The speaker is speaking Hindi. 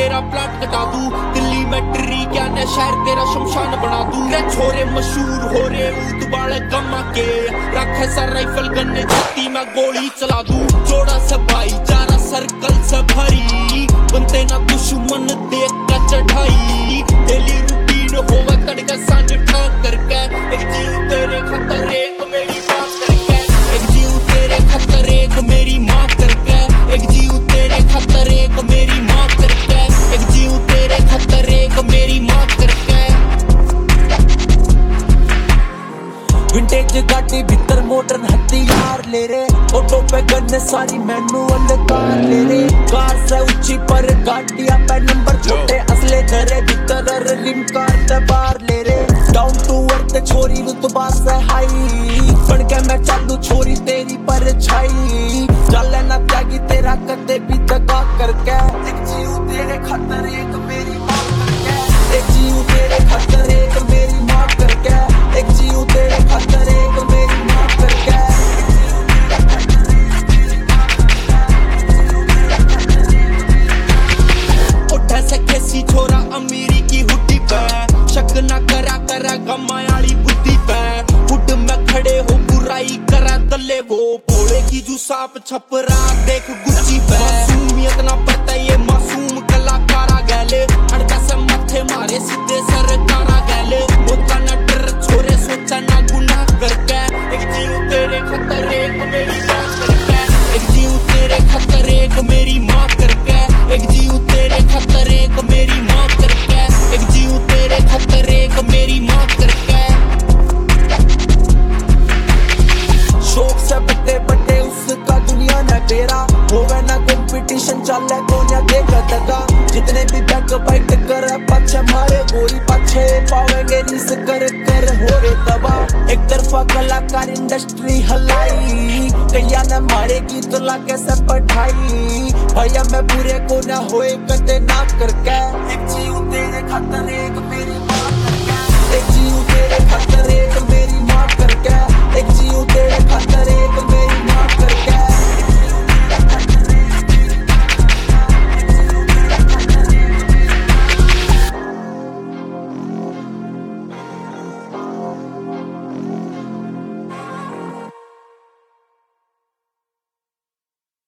तेरा प्लाट कटा दूं, दिल्ली में ट्री क्या न शहर तेरा शमशान बना दूं। रे छोरे मशहूर हो रे ऊद बाले गमा के, रखे सा राइफल गन्ने छाती में गोली चला दूं। जोड़ा से भाईचारा सर्कल से भरी, बनते ना दुश्मन देख कर चढ़ाई। डेली रूटीन होवा तड़का सांझ ठाक करके, एक जीव तेरे खतरे को मेरी माँ करके, एक जीव तेरे खतरे को मेरी माँ करके, एक जीव तेरे खतरे को मेरी माँ करके, एक जीव तेरे खतरे को मेरी माँ करके। विंटेज गाड़ी भीतर मॉडर्न हथियार ले रे, ऑटो पे गन्ने सारी मैनुअल कार ले रे। कार से ऊंची पर गाड़ियां पे नंबर छोटे, असले घरे भीतर रिम कार से बाहर ले रे। डाउन टू अर्थ छोरी रुतबा से हाई, बन के मैं चालू छोरी तेरी परछाई। चले ना त्यागी तेरा कदे भी दगा करके, एक जीव तेरे खतरे को मेरी माँ करके, एक जीव तेरे खतरे को मेरी माँ करके, एक जीव तेरे खतरे को मेरी माँ करके। उठा से कैसी छोरा अमीरी की हुड्डी पे, शक ना करा करा गमायाली बुद्धि पे। हुड में खड़े हो बुराई करा दले वो, भोले की जो सांप छपरा देख गुच्ची पे। मासूमियत ना पता ये मासूम कलाकारा गैले, अड़का से माथे मारे सीधे सरकारा गैले। मोता ना डर छोरे सोचा ना गुनाह करके, एक जीव तेरे खतरे को मेरी माँ करके, एक जीव तेरे खतरे को मेरी माँ करके, एक जीव तेरे खतरे को मेरी माँ करके, एक जीव तेरे खतरे को मेरी माँ करके। शौक से बड़े बड़े उसका दुनिया न तेरा, होवे ना कंपटीशन चले कोन्या देखा दगा। जितने भी बैक बाइट कर पीछे मारे गोरी पीछे पावेंगे रीस कर कर हो रे तबा। एक तरफा कलाकार इंडस्ट्री हलाई, कैया न मारे गीत लाके से पढ़ाई। भैया मैं बुरे को न होए कदे ना करके, एक जीव तेरे खतरे को मेरी माँ करके, एक जीव तेरे खतरे को मेरी माँ करके, एक जीव तेरे खतरे को